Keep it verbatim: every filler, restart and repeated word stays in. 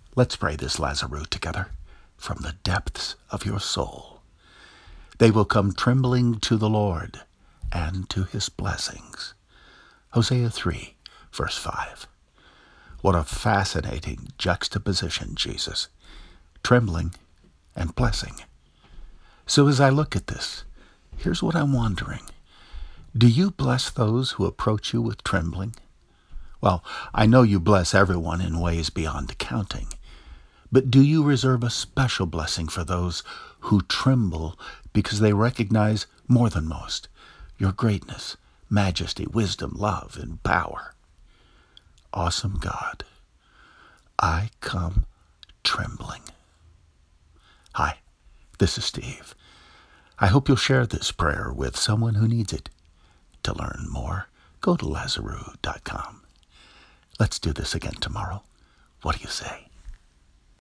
Let's pray this Lazarus together from the depths of your soul. They will come trembling to the Lord and to his blessings. Hosea three, verse five. What a fascinating juxtaposition, Jesus. Trembling and blessing. So as I look at this, here's what I'm wondering. Do you bless those who approach you with trembling? Well, I know you bless everyone in ways beyond counting, but do you reserve a special blessing for those who tremble because they recognize more than most your greatness, majesty, wisdom, love, and power? Awesome God, I come trembling. Hi, this is Steve. I hope you'll share this prayer with someone who needs it. To learn more, go to Lazarus dot com. Let's do this again tomorrow. What do you say?